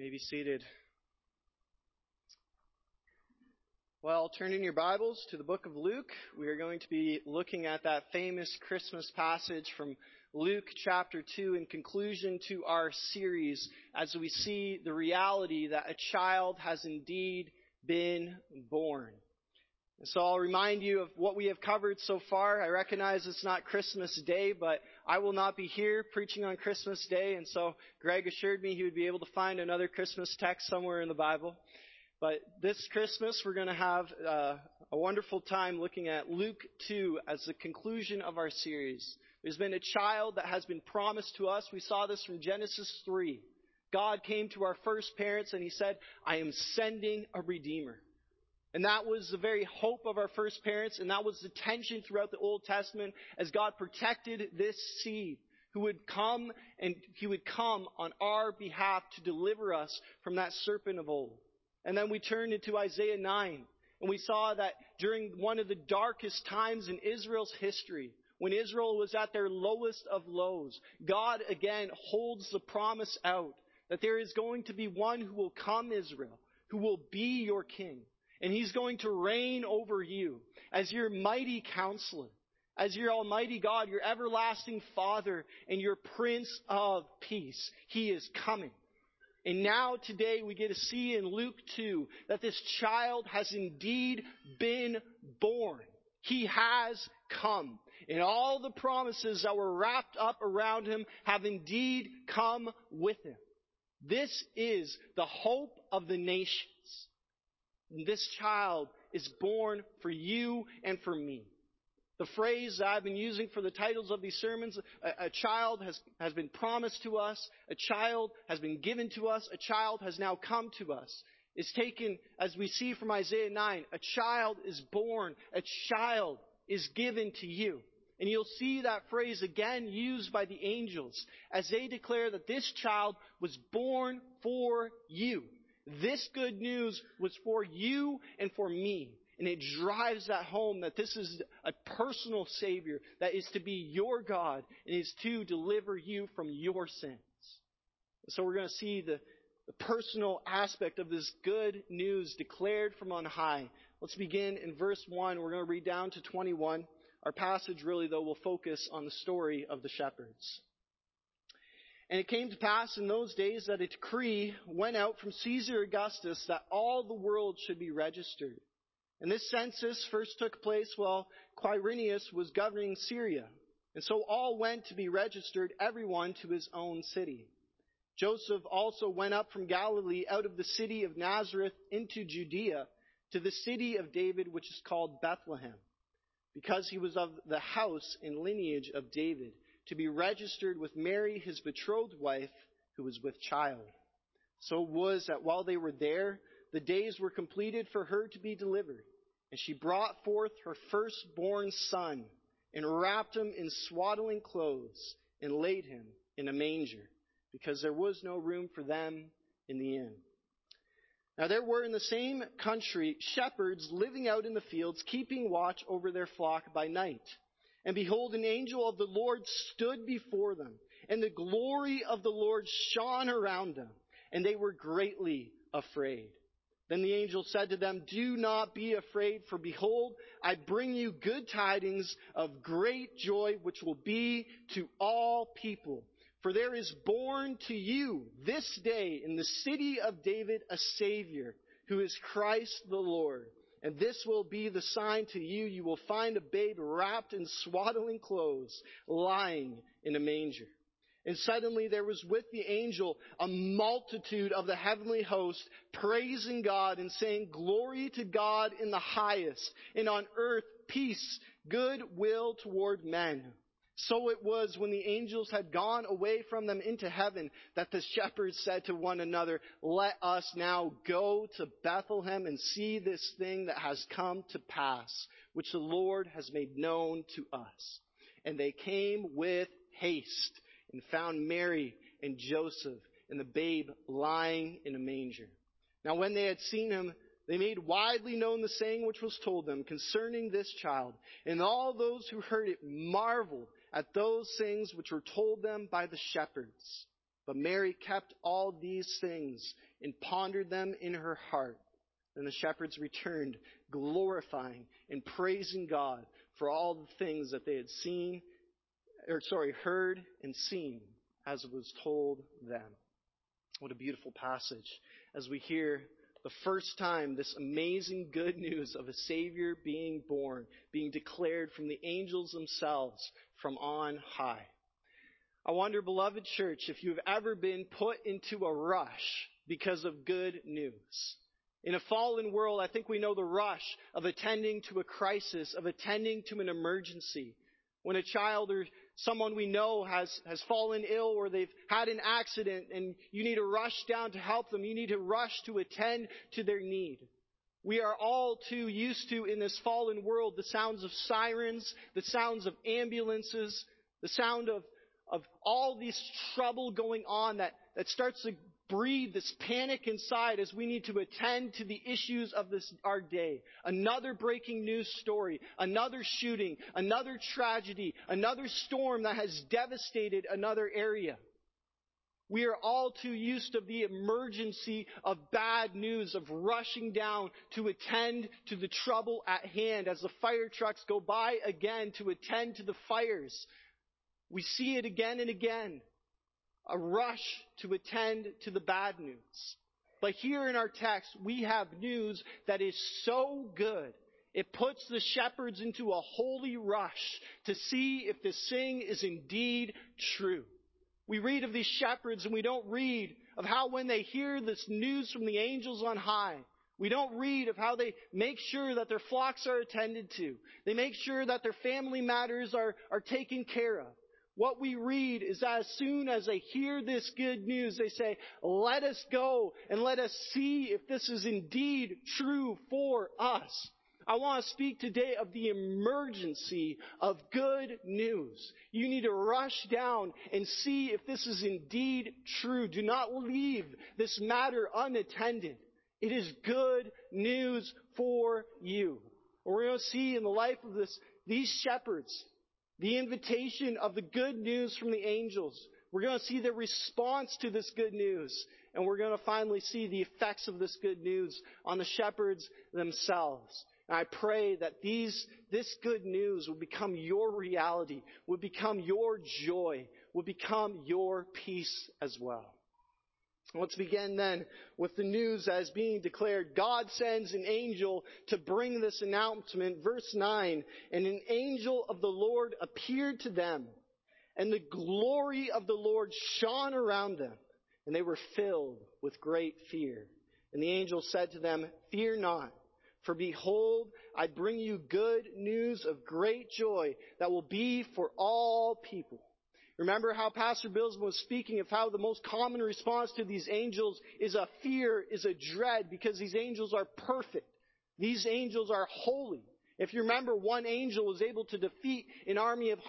You may be seated. Well, turn in your Bibles to the book of Luke. We are going to be looking at that famous Christmas passage from Luke chapter 2 in conclusion to our series as we see the reality that a child has indeed been born. And so I'll remind you of what we have covered so far. I recognize it's not Christmas Day, but I will not be here preaching on Christmas Day. And so Greg assured me he would be able to find another Christmas text somewhere in the Bible. But this Christmas, we're going to have a wonderful time looking at Luke 2 as the conclusion of our series. There's been a child that has been promised to us. We saw this from Genesis 3. God came to our first parents and He said, I am sending a Redeemer. And that was the very hope of our first parents, and that was the tension throughout the Old Testament as God protected this seed who would come, and He would come on our behalf to deliver us from that serpent of old. And then we turned into Isaiah 9, and we saw that during one of the darkest times in Israel's history, when Israel was at their lowest of lows, God again holds the promise out that there is going to be one who will come, Israel, who will be your king. And He's going to reign over you as your mighty counselor, as your almighty God, your everlasting Father, and your Prince of Peace. He is coming. And now today we get to see in Luke 2 that this child has indeed been born. He has come. And all the promises that were wrapped up around Him have indeed come with Him. This is the hope of the nations. This child is born for you and for me. The phrase that I've been using for the titles of these sermons, a child has been promised to us, a child has been given to us, a child has now come to us, is taken, as we see from Isaiah 9, a child is born, a child is given to you. And you'll see that phrase again used by the angels as they declare that this child was born for you. This good news was for you and for me. And it drives that home that this is a personal Savior that is to be your God and is to deliver you from your sins. So we're going to see the personal aspect of this good news declared from on high. Let's begin in verse 1. We're going to read down to 21. Our passage really, though, will focus on the story of the shepherds. And it came to pass in those days that a decree went out from Caesar Augustus that all the world should be registered. And this census first took place while Quirinius was governing Syria. And so all went to be registered, everyone to his own city. Joseph also went up from Galilee out of the city of Nazareth into Judea to the city of David, which is called Bethlehem, because he was of the house and lineage of David, to be registered with Mary, his betrothed wife, who was with child. So it was that while they were there, the days were completed for her to be delivered. And she brought forth her firstborn son, and wrapped him in swaddling clothes, and laid him in a manger, because there was no room for them in the inn. Now there were in the same country shepherds living out in the fields, keeping watch over their flock by night. And behold, an angel of the Lord stood before them, and the glory of the Lord shone around them, and they were greatly afraid. Then the angel said to them, do not be afraid, for behold, I bring you good tidings of great joy, which will be to all people. For there is born to you this day in the city of David a Savior, who is Christ the Lord. And this will be the sign to you. You will find a babe wrapped in swaddling clothes, lying in a manger. And suddenly there was with the angel a multitude of the heavenly host, praising God and saying, glory to God in the highest, and on earth peace, goodwill toward men. So it was when the angels had gone away from them into heaven that the shepherds said to one another, let us now go to Bethlehem and see this thing that has come to pass, which the Lord has made known to us. And they came with haste and found Mary and Joseph and the babe lying in a manger. Now when they had seen him, they made widely known the saying which was told them concerning this child. And all those who heard it marveled at those things which were told them by the shepherds. But Mary kept all these things and pondered them in her heart. Then the shepherds returned, glorifying and praising God for all the things that they had heard and seen as it was told them. What a beautiful passage as we hear the first time this amazing good news of a Savior being born, being declared from the angels themselves from on high. I wonder, beloved church, if you've ever been put into a rush because of good news. In a fallen world, I think we know the rush of attending to a crisis, of attending to an emergency. When a child or someone we know has fallen ill or they've had an accident and you need to rush down to help them, you need to rush to attend to their need. We are all too used to, in this fallen world, the sounds of sirens, the sounds of ambulances, the sound of all this trouble going on that starts to breed this panic inside as we need to attend to the issues of our day. Another breaking news story, another shooting, another tragedy, another storm that has devastated another area. We are all too used to the emergency of bad news, of rushing down to attend to the trouble at hand as the fire trucks go by again to attend to the fires. We see it again and again. A rush to attend to the bad news. But here in our text, we have news that is so good, it puts the shepherds into a holy rush to see if this thing is indeed true. We read of these shepherds and we don't read of how when they hear this news from the angels on high, we don't read of how they make sure that their flocks are attended to. They make sure that their family matters are taken care of. What we read is that as soon as they hear this good news, they say, let us go and let us see if this is indeed true for us. I want to speak today of the emergency of good news. You need to rush down and see if this is indeed true. Do not leave this matter unattended. It is good news for you. We're going to see in the life of these shepherds the invitation of the good news from the angels. We're going to see the response to this good news. And we're going to finally see the effects of this good news on the shepherds themselves. And I pray that this good news will become your reality, will become your joy, will become your peace as well. Let's begin then with the news as being declared. God sends an angel to bring this announcement. Verse 9, and an angel of the Lord appeared to them, and the glory of the Lord shone around them, and they were filled with great fear. And the angel said to them, fear not, for behold, I bring you good news of great joy that will be for all people. Remember how Pastor Bills was speaking of how the most common response to these angels is a fear, is a dread, because these angels are perfect. These angels are holy. If you remember, one angel was able to defeat an army of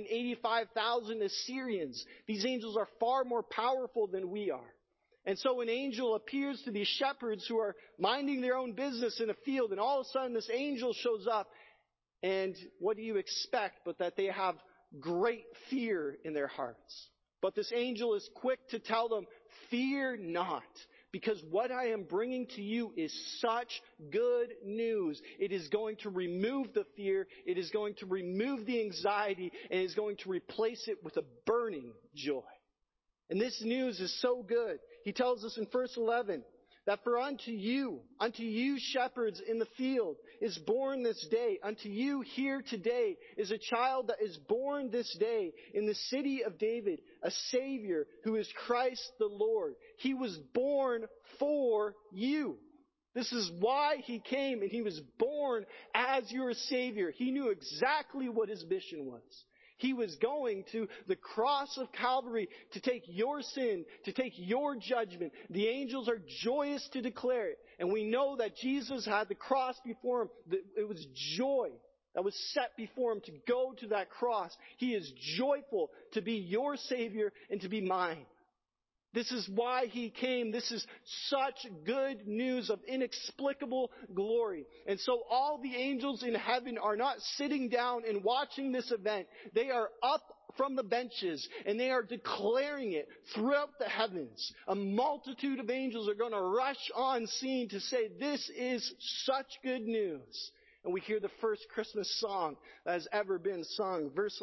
185,000 Assyrians. These angels are far more powerful than we are. And so an angel appears to these shepherds who are minding their own business in a field, and all of a sudden this angel shows up, and what do you expect but that they have great fear in their hearts? But this angel is quick to tell them, fear not, because what I am bringing to you is such good news. It is going to remove the fear, it is going to remove the anxiety, and it is going to replace it with a burning joy. And this news is so good. He tells us in verse 11, that for unto you shepherds in the field is born this day. Unto you here today is a child that is born this day in the city of David, a Savior who is Christ the Lord. He was born for you. This is why He came, and He was born as your Savior. He knew exactly what His mission was. He was going to the cross of Calvary to take your sin, to take your judgment. The angels are joyous to declare it. And we know that Jesus had the cross before Him. It was joy that was set before Him to go to that cross. He is joyful to be your Savior and to be mine. This is why He came. This is such good news of inexplicable glory. And so all the angels in heaven are not sitting down and watching this event. They are up from the benches, and they are declaring it throughout the heavens. A multitude of angels are going to rush on scene to say, this is such good news. And we hear the first Christmas song that has ever been sung. Verse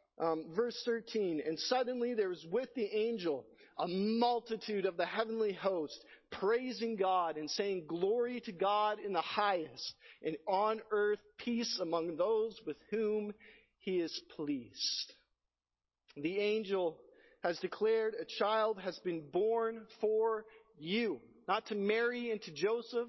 13, and suddenly there was with the angel a multitude of the heavenly host, praising God and saying, glory to God in the highest, and on earth peace among those with whom he is pleased. The angel has declared a child has been born for you, not to Mary and to Joseph,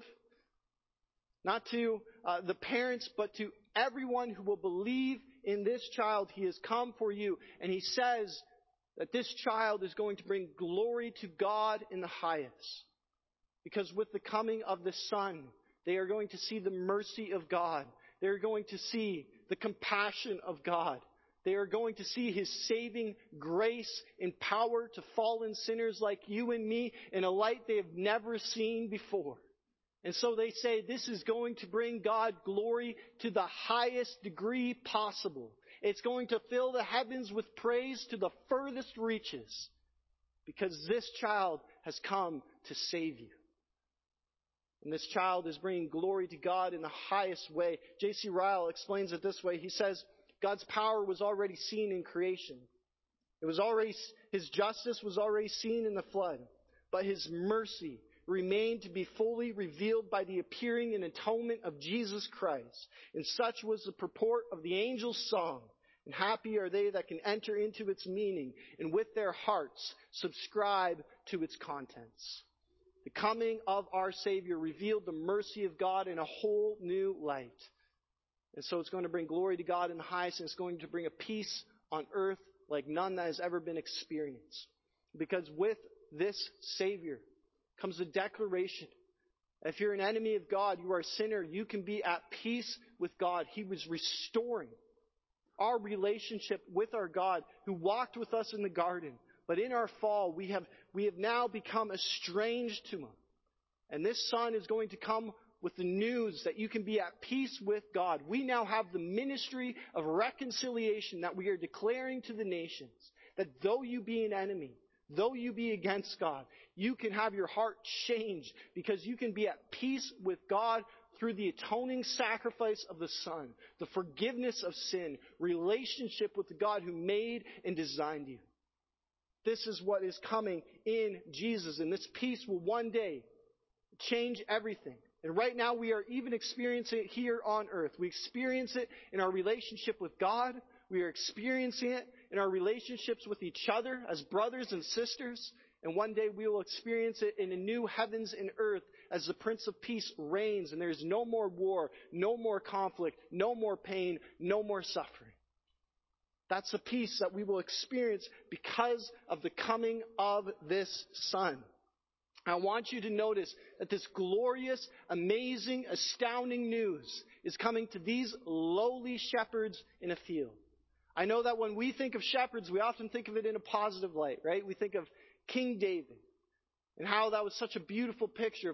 not to the parents, but to everyone who will believe in this child. He has come for you. And he says that this child is going to bring glory to God in the highest. Because with the coming of the Son, they are going to see the mercy of God. They are going to see the compassion of God. They are going to see his saving grace and power to fallen sinners like you and me in a light they have never seen before. And so they say this is going to bring God glory to the highest degree possible. It's going to fill the heavens with praise to the furthest reaches, because this child has come to save you. And this child is bringing glory to God in the highest way. J.C. Ryle explains it this way. He says, God's power was already seen in creation. His justice was already seen in the flood. But his mercy remained to be fully revealed by the appearing and atonement of Jesus Christ. And such was the purport of the angel's song. And happy are they that can enter into its meaning and with their hearts subscribe to its contents. The coming of our Savior revealed the mercy of God in a whole new light. And so it's going to bring glory to God in the highest, and it's going to bring a peace on earth like none that has ever been experienced. Because with this Savior comes a declaration. If you're an enemy of God, you are a sinner, you can be at peace with God. He was restoring our relationship with our God who walked with us in the garden. But in our fall, we have now become estranged to him. And this Son is going to come with the news that you can be at peace with God. We now have the ministry of reconciliation that we are declaring to the nations. That though you be an enemy, though you be against God, you can have your heart changed because you can be at peace with God through the atoning sacrifice of the Son, the forgiveness of sin, relationship with the God who made and designed you. This is what is coming in Jesus, and this peace will one day change everything. And right now we are even experiencing it here on earth. We experience it in our relationship with God. We are experiencing it in our relationships with each other as brothers and sisters. And one day we will experience it in a new heavens and earth as the Prince of Peace reigns and there is no more war, no more conflict, no more pain, no more suffering. That's the peace that we will experience because of the coming of this Son. I want you to notice that this glorious, amazing, astounding news is coming to these lowly shepherds in a field. I know that when we think of shepherds, we often think of it in a positive light, right? We think of King David and how that was such a beautiful picture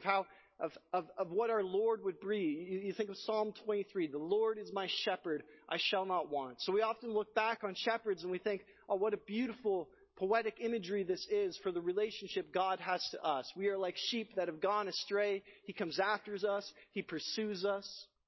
of what our Lord would bring. You think of Psalm 23, the Lord is my shepherd, I shall not want. So we often look back on shepherds and we think, oh, what a beautiful poetic imagery this is for the relationship God has to us. We are like sheep that have gone astray. He comes after us. He pursues us.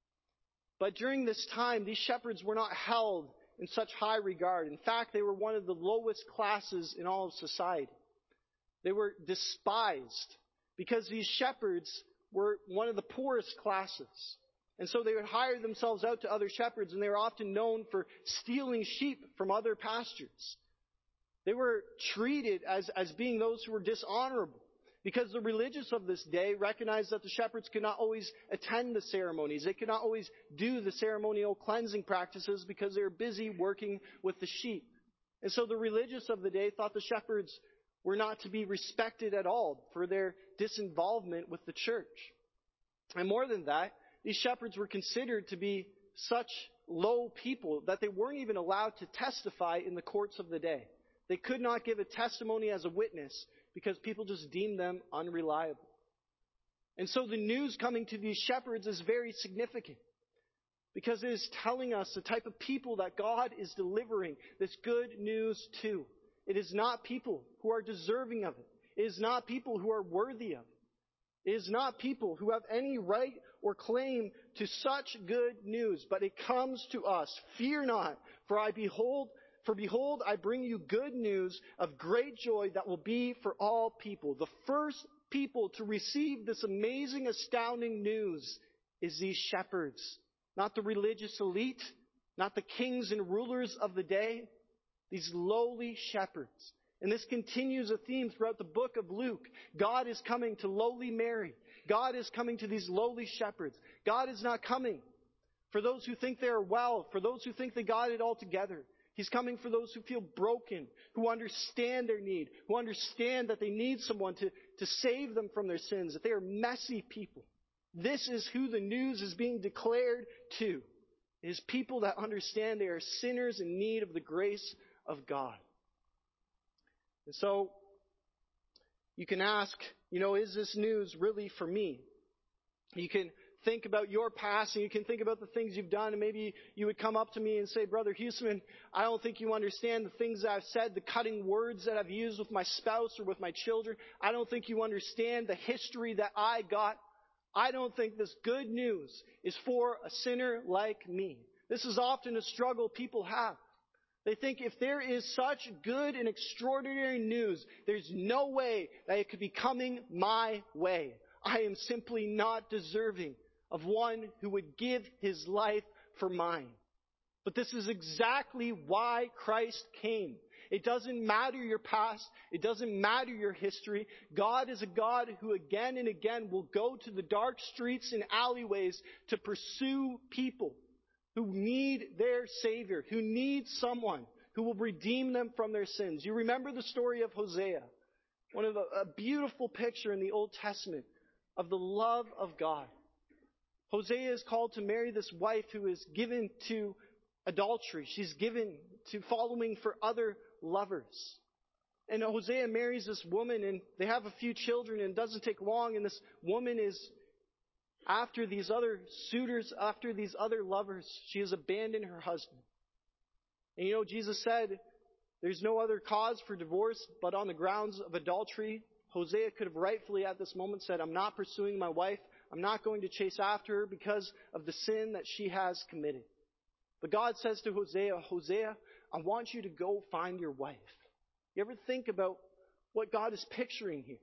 But during this time, these shepherds were not held in such high regard. In fact, they were one of the lowest classes in all of society. They were despised because these shepherds were one of the poorest classes. And so they would hire themselves out to other shepherds, and they were often known for stealing sheep from other pastures. They were treated as being those who were dishonorable because the religious of this day recognized that the shepherds could not always attend the ceremonies. They could not always do the ceremonial cleansing practices because they were busy working with the sheep. And so the religious of the day thought the shepherds were not to be respected at all for their disinvolvement with the church. And more than that, these shepherds were considered to be such low people that they weren't even allowed to testify in the courts of the day. They could not give a testimony as a witness because people just deemed them unreliable. And so the news coming to these shepherds is very significant because it is telling us the type of people that God is delivering this good news to. It is not people who are deserving of it. It is not people who are worthy of it. It is not people who have any right or claim to such good news, but it comes to us. Fear not, for behold, I bring you good news of great joy that will be for all people. The first people to receive this amazing, astounding news is these shepherds. Not the religious elite, not the kings and rulers of the day, these lowly shepherds. And this continues a theme throughout the book of Luke. God is coming to lowly Mary. God is coming to these lowly shepherds. God is not coming for those who think they are well, for those who think they got it all together. He's coming for those who feel broken, who understand their need, who understand that they need someone to save them from their sins, that they are messy people. This is who the news is being declared to. It is people that understand they are sinners in need of the grace of God. And so, you can ask, is this news really for me? You can think about your past and you can think about the things you've done, and maybe you would come up to me and say, Brother Huseman, I don't think you understand the things that I've said, the cutting words that I've used with my spouse or with my children. I don't think you understand the history that I got. I don't think this good news is for a sinner like me. This is often a struggle people have. They think if there is such good and extraordinary news, there's no way that it could be coming my way. I am simply not deserving of one who would give his life for mine. But this is exactly why Christ came. It doesn't matter your past. It doesn't matter your history. God is a God who again and again will go to the dark streets and alleyways to pursue people who need their Savior, who need someone who will redeem them from their sins. You remember the story of Hosea, a beautiful picture in the Old Testament of the love of God. Hosea is called to marry this wife who is given to adultery. She's given to following for other lovers. And Hosea marries this woman, and they have a few children, and it doesn't take long, and this woman is after these other suitors, after these other lovers. She has abandoned her husband. And Jesus said there's no other cause for divorce but on the grounds of adultery. Hosea could have rightfully at this moment said, I'm not pursuing my wife. I'm not going to chase after her because of the sin that she has committed. But God says to Hosea, Hosea, I want you to go find your wife. You ever think about what God is picturing here?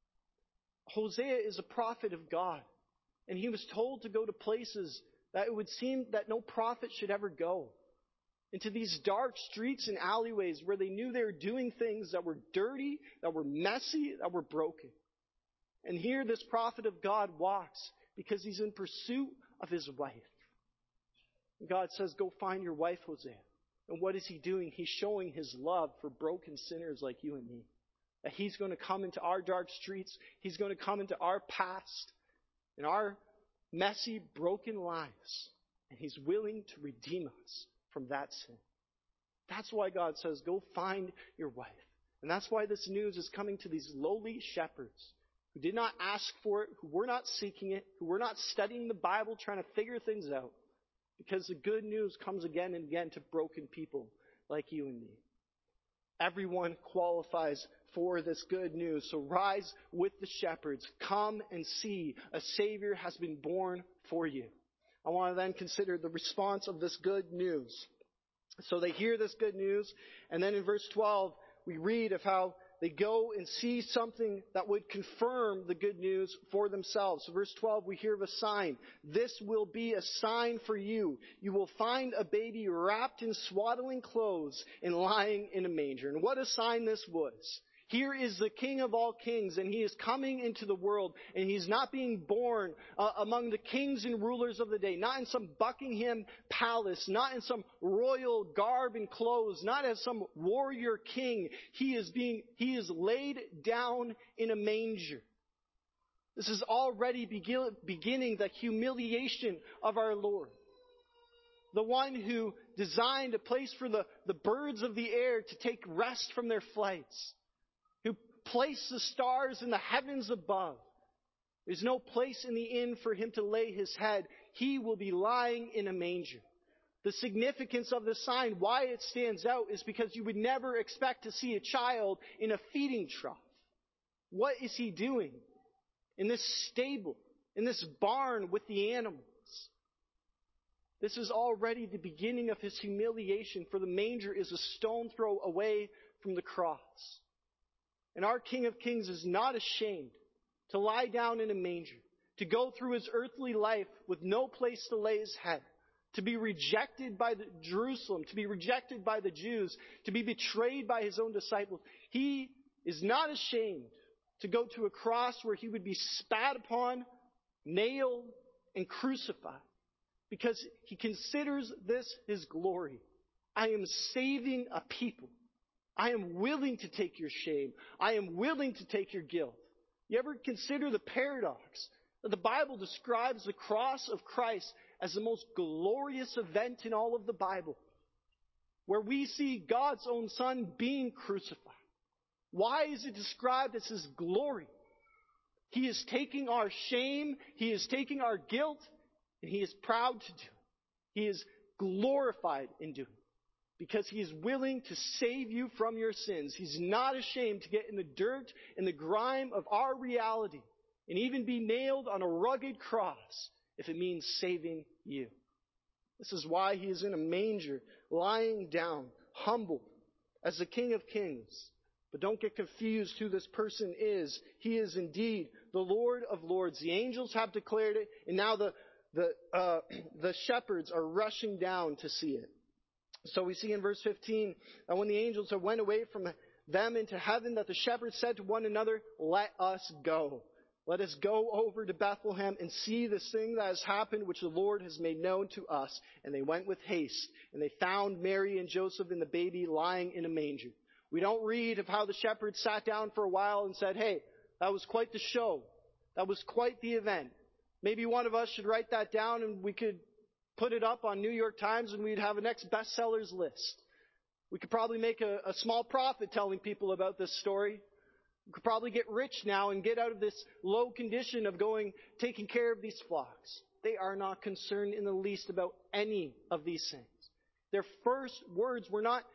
Hosea is a prophet of God. And he was told to go to places that it would seem that no prophet should ever go. Into these dark streets and alleyways where they knew they were doing things that were dirty, that were messy, that were broken. And here this prophet of God walks because he's in pursuit of his wife. And God says, go find your wife, Hosea. And what is he doing? He's showing his love for broken sinners like you and me. That he's going to come into our dark streets. He's going to come into our past, in our messy, broken lives. And he's willing to redeem us from that sin. That's why God says, go find your wife. And that's why this news is coming to these lowly shepherds who did not ask for it, who were not seeking it, who were not studying the Bible, trying to figure things out. Because the good news comes again and again to broken people like you and me. Everyone qualifies for this good news. So rise with the shepherds. Come and see. A Savior has been born for you. I want to then consider the response of this good news. So they hear this good news, and then in verse 12, we read of how they go and see something that would confirm the good news for themselves. So verse 12, we hear of a sign. This will be a sign for you. You will find a baby wrapped in swaddling clothes and lying in a manger. And what a sign this was. Here is the King of all kings, and he is coming into the world, and he's not being born among the kings and rulers of the day, not in some Buckingham palace, not in some royal garb and clothes, not as some warrior king. He is laid down in a manger. This is already beginning the humiliation of our Lord. The one who designed a place for the birds of the air to take rest from their flights. Who placed the stars in the heavens above. There's no place in the inn for him to lay his head. He will be lying in a manger. The significance of this sign, why it stands out, is because you would never expect to see a child in a feeding trough. What is he doing? In this stable, in this barn with the animals. This is already the beginning of his humiliation, for the manger is a stone throw away from the cross. And our King of Kings is not ashamed to lie down in a manger, to go through his earthly life with no place to lay his head, to be rejected by Jerusalem, to be rejected by the Jews, to be betrayed by his own disciples. He is not ashamed to go to a cross where he would be spat upon, nailed, and crucified, because he considers this his glory. I am saving a people. I am willing to take your shame. I am willing to take your guilt. You ever consider the paradox that the Bible describes the cross of Christ as the most glorious event in all of the Bible, where we see God's own Son being crucified? Why is it described as his glory? He is taking our shame, he is taking our guilt, and he is proud to do it. He is glorified in doing it, because he is willing to save you from your sins. He's not ashamed to get in the dirt and the grime of our reality and even be nailed on a rugged cross if it means saving you. This is why he is in a manger, lying down, humble as the King of Kings. But don't get confused who this person is. He is indeed the Lord of Lords. The angels have declared it, and now the shepherds are rushing down to see it. So we see in verse 15 that when the angels had went away from them into heaven, that the shepherds said to one another, "Let us go. Let us go over to Bethlehem and see this thing that has happened, which the Lord has made known to us." And they went with haste, and they found Mary and Joseph and the baby lying in a manger. We don't read of how the shepherds sat down for a while and said, "Hey, that was quite the show. That was quite the event. Maybe one of us should write that down and we could put it up on New York Times and we'd have a next bestsellers list. We could probably make a small profit telling people about this story. We could probably get rich now and get out of this low condition of taking care of these flocks." They are not concerned in the least about any of these things. Their first words were not,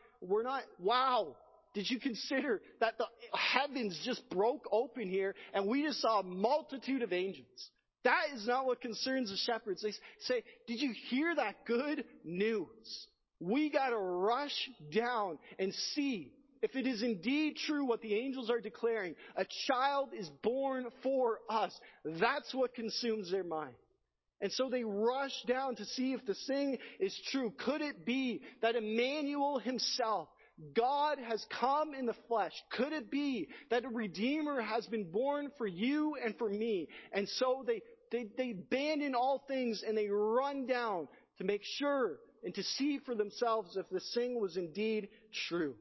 "Wow, did you consider that the heavens just broke open here and we just saw a multitude of angels?" That is not what concerns the shepherds. They say, "Did you hear that good news? We got to rush down and see if it is indeed true what the angels are declaring. A child is born for us." That's what consumes their mind. And so they rush down to see if the thing is true. Could it be that Emmanuel himself, God, has come in the flesh? Could it be that a Redeemer has been born for you and for me? And so they abandon all things and they run down to make sure and to see for themselves if this thing was indeed true.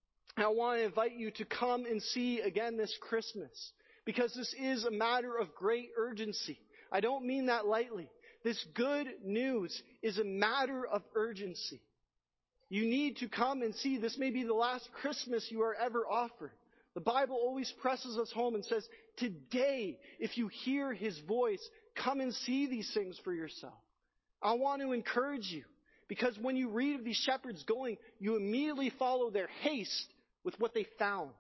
I want to invite you to come and see again this Christmas, because this is a matter of great urgency. I don't mean that lightly. This good news is a matter of urgency. You need to come and see. This may be the last Christmas you are ever offered. The Bible always presses us home and says, today, if you hear his voice, come and see these things for yourself. I want to encourage you, because when you read of these shepherds going, you immediately follow their haste with what they found.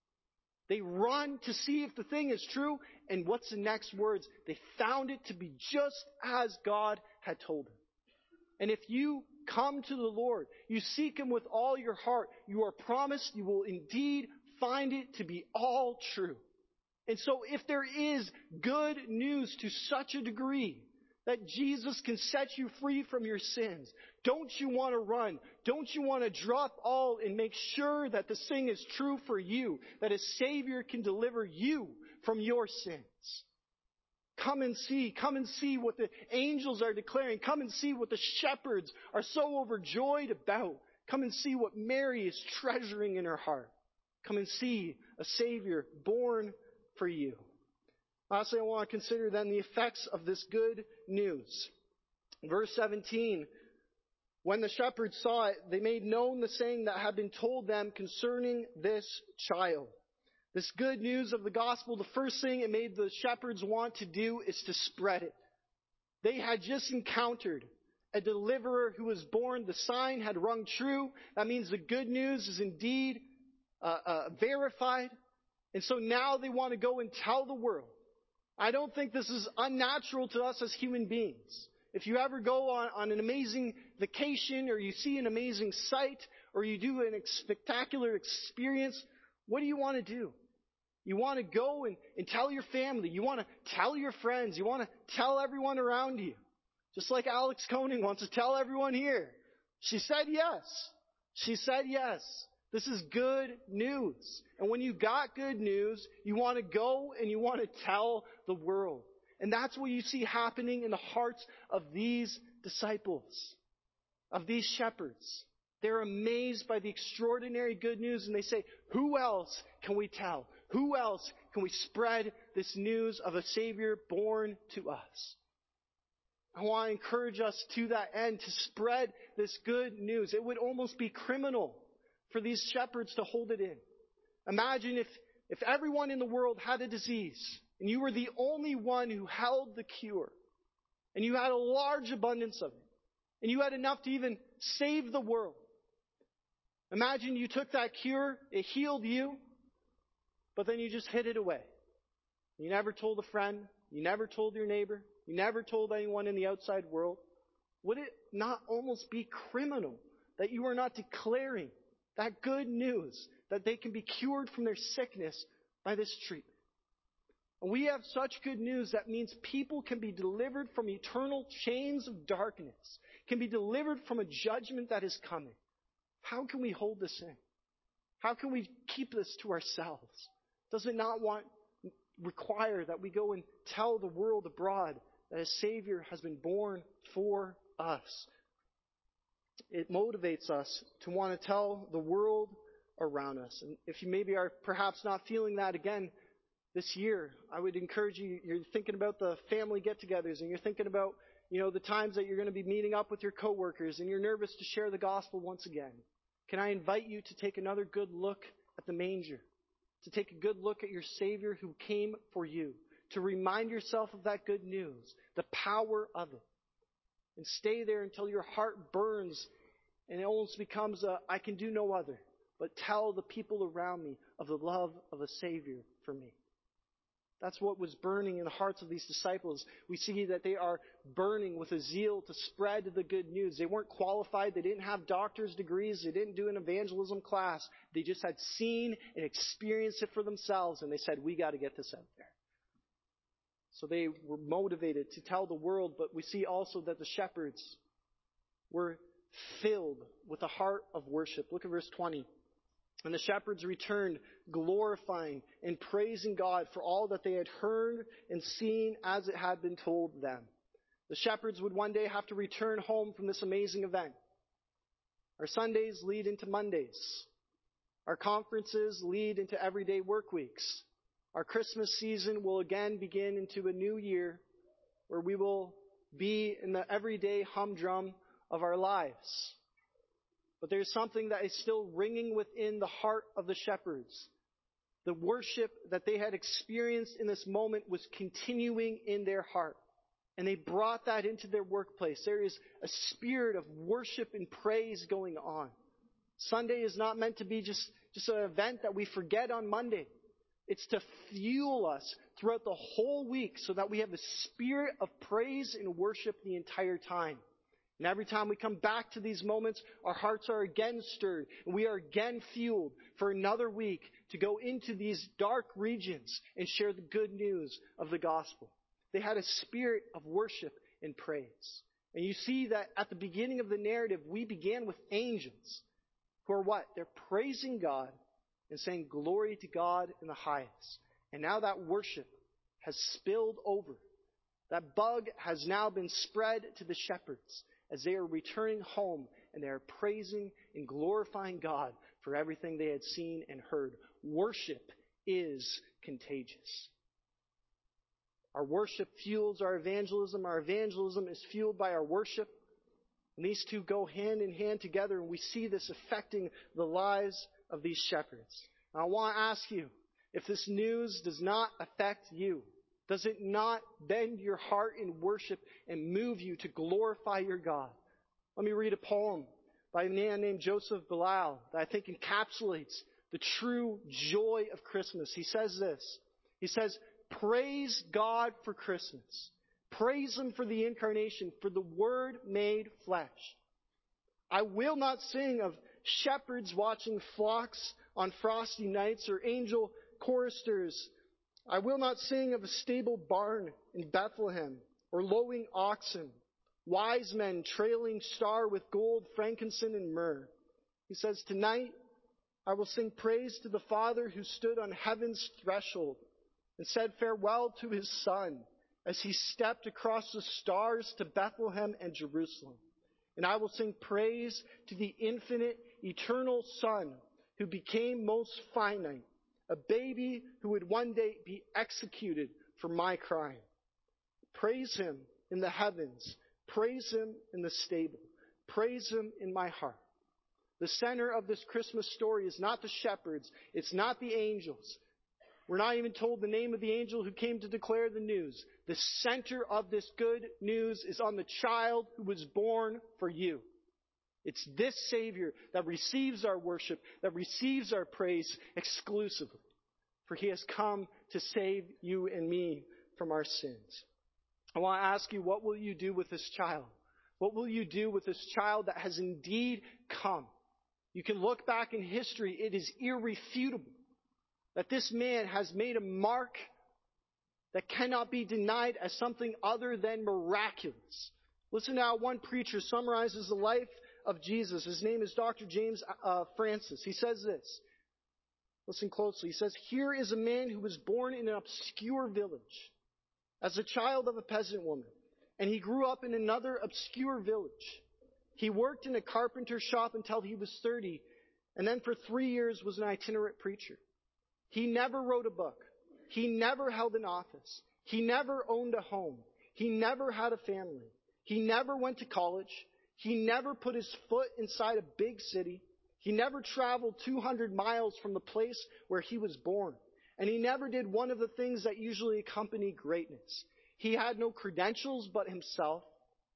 They run to see if the thing is true, and what's the next words? They found it to be just as God had told them. And if you come to the Lord, you seek him with all your heart, you are promised you will indeed find it to be all true. And so if there is good news to such a degree that Jesus can set you free from your sins, don't you want to run? Don't you want to drop all and make sure that this thing is true for you, that a Savior can deliver you from your sins? Come and see what the angels are declaring. Come and see what the shepherds are so overjoyed about. Come and see what Mary is treasuring in her heart. Come and see a Savior born for you. Lastly, I want to consider then the effects of this good news. Verse 17, when the shepherds saw it, they made known the saying that had been told them concerning this child. This good news of the gospel, the first thing it made the shepherds want to do is to spread it. They had just encountered a deliverer who was born. The sign had rung true. That means the good news is indeed verified. And so now they want to go and tell the world. I don't think this is unnatural to us as human beings. If you ever go on an amazing vacation, or you see an amazing sight, or you do a spectacular experience, what do you want to do? You want to go and tell your family. You want to tell your friends. You want to tell everyone around you. Just like Alex Koenig wants to tell everyone here. She said yes. She said yes. This is good news. And when you got good news, you want to go and you want to tell the world. And that's what you see happening in the hearts of these disciples, of these shepherds. They're amazed by the extraordinary good news, and they say, who else can we tell? Who else can we spread this news of a Savior born to us? I want to encourage us to that end to spread this good news. It would almost be criminal for these shepherds to hold it in. Imagine if everyone in the world had a disease and you were the only one who held the cure, and you had a large abundance of it, and you had enough to even save the world. Imagine you took that cure, it healed you, but then you just hid it away. You never told a friend, you never told your neighbor, you never told anyone in the outside world. Would it not almost be criminal that you are not declaring that good news, that they can be cured from their sickness by this treatment? And we have such good news that means people can be delivered from eternal chains of darkness, can be delivered from a judgment that is coming. How can we hold this in? How can we keep this to ourselves? Does it not require that we go and tell the world abroad that a Savior has been born for us? It motivates us to want to tell the world around us. And if you maybe are perhaps not feeling that again this year, I would encourage you, you're thinking about the family get-togethers, and you're thinking about, the times that you're going to be meeting up with your coworkers, and you're nervous to share the gospel once again. Can I invite you to take another good look at the manger, to take a good look at your Savior who came for you, to remind yourself of that good news, the power of it, and stay there until your heart burns and it almost becomes I can do no other but tell the people around me of the love of a Savior for me. That's what was burning in the hearts of these disciples. We see that they are burning with a zeal to spread the good news. They weren't qualified. They didn't have doctor's degrees. They didn't do an evangelism class. They just had seen and experienced it for themselves, and they said, we got to get this out there. So they were motivated to tell the world, but we see also that the shepherds were filled with a heart of worship. Look at verse 20. And the shepherds returned, glorifying and praising God for all that they had heard and seen as it had been told them. The shepherds would one day have to return home from this amazing event. Our Sundays lead into Mondays. Our conferences lead into everyday work weeks. Our Christmas season will again begin into a new year where we will be in the everyday humdrum of our lives. But there's something that is still ringing within the heart of the shepherds. The worship that they had experienced in this moment was continuing in their heart. And they brought that into their workplace. There is a spirit of worship and praise going on. Sunday is not meant to be just an event that we forget on Monday. It's to fuel us throughout the whole week so that we have a spirit of praise and worship the entire time. And every time we come back to these moments, our hearts are again stirred, and we are again fueled for another week to go into these dark regions and share the good news of the gospel. They had a spirit of worship and praise. And you see that at the beginning of the narrative, we began with angels who are what? They're praising God and saying glory to God in the highest. And now that worship has spilled over. That bug has now been spread to the shepherds as they are returning home and they are praising and glorifying God for everything they had seen and heard. Worship is contagious. Our worship fuels our evangelism. Our evangelism is fueled by our worship. And these two go hand in hand together, and we see this affecting the lives of these shepherds. And I want to ask you, if this news does not affect you? Does it not bend your heart in worship and move you to glorify your God? Let me read a poem by a man named Joseph Bilal that I think encapsulates the true joy of Christmas. He says this. He says, "Praise God for Christmas. Praise Him for the incarnation, for the Word made flesh. I will not sing of shepherds watching flocks on frosty nights or angel choristers. I will not sing of a stable barn in Bethlehem or lowing oxen, wise men trailing star with gold, frankincense, and myrrh." He says, "Tonight I will sing praise to the Father who stood on heaven's threshold and said farewell to His Son as He stepped across the stars to Bethlehem and Jerusalem. And I will sing praise to the infinite, eternal Son who became most finite, a baby who would one day be executed for my crime. Praise Him in the heavens. Praise Him in the stable. Praise Him in my heart." The center of this Christmas story is not the shepherds. It's not the angels. We're not even told the name of the angel who came to declare the news. The center of this good news is on the child who was born for you. It's this Savior that receives our worship, that receives our praise exclusively. For He has come to save you and me from our sins. I want to ask you, what will you do with this child? What will you do with this child that has indeed come? You can look back in history. It is irrefutable that this man has made a mark that cannot be denied as something other than miraculous. Listen to how one preacher summarizes the life of Jesus. His name is Dr. James Francis. He says this. Listen closely. He says, "Here is a man who was born in an obscure village as a child of a peasant woman, and he grew up in another obscure village. He worked in a carpenter shop until he was 30, and then for 3 years was an itinerant preacher. He never wrote a book. He never held an office. He never owned a home. He never had a family. He never went to college. He never put his foot inside a big city. He never traveled 200 miles from the place where he was born. And he never did one of the things that usually accompany greatness. He had no credentials but himself.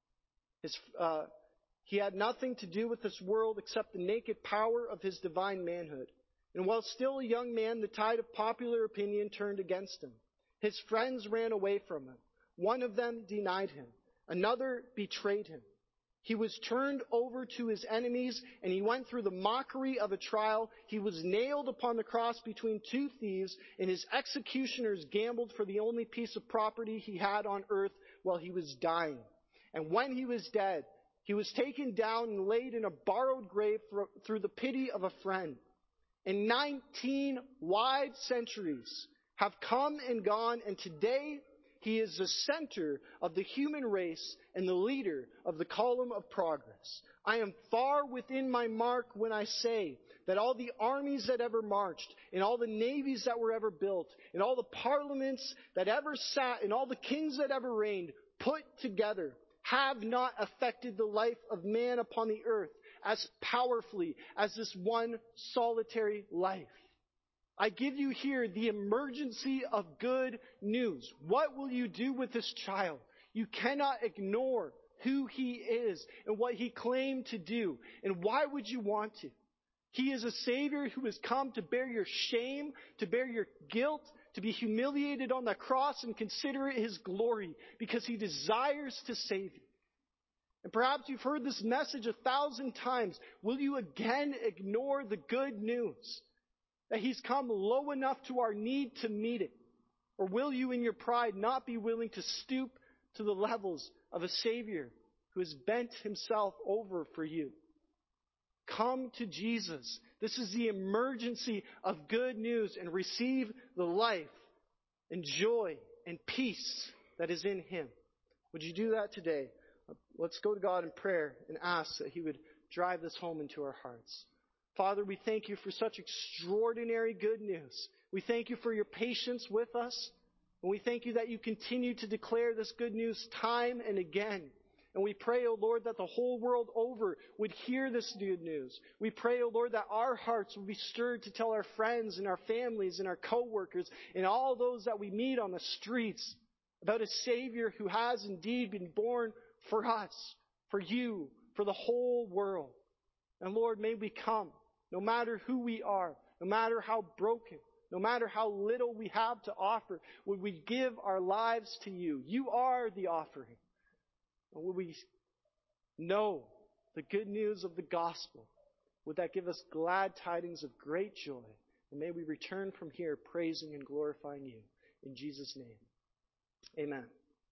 He had nothing to do with this world except the naked power of his divine manhood. And while still a young man, the tide of popular opinion turned against him. His friends ran away from him. One of them denied him. Another betrayed him. He was turned over to his enemies, and he went through the mockery of a trial. He was nailed upon the cross between two thieves, and his executioners gambled for the only piece of property he had on earth while he was dying. And when he was dead, he was taken down and laid in a borrowed grave through the pity of a friend. And 19 wide centuries have come and gone, and today he is the center of the human race and the leader of the column of progress. I am far within my mark when I say that all the armies that ever marched, and all the navies that were ever built, and all the parliaments that ever sat, and all the kings that ever reigned, put together, have not affected the life of man upon the earth as powerfully as this one solitary life. I give you here the emergency of good news. What will you do with this child? You cannot ignore who he is and what he claimed to do. And why would you want to? He is a Savior who has come to bear your shame, to bear your guilt, to be humiliated on the cross and consider it his glory because he desires to save you. And perhaps you've heard this message 1,000 times. Will you again ignore the good news that he's come low enough to our need to meet it? Or will you in your pride not be willing to stoop to the levels of a Savior who has bent himself over for you? Come to Jesus. This is the emergency of good news, and receive the life and joy and peace that is in him. Would you do that today? Let's go to God in prayer and ask that he would drive this home into our hearts. Father, we thank you for such extraordinary good news. We thank you for your patience with us. And we thank you that you continue to declare this good news time and again. And we pray, O Lord, that the whole world over would hear this good news. We pray, O Lord, that our hearts would be stirred to tell our friends and our families and our co-workers and all those that we meet on the streets about a Savior who has indeed been born for us, for you, for the whole world. And Lord, may we come, no matter who we are, no matter how broken, no matter how little we have to offer, would we give our lives to you? You are the offering. And would we know the good news of the gospel? Would that give us glad tidings of great joy? And may we return from here praising and glorifying you. In Jesus' name, amen.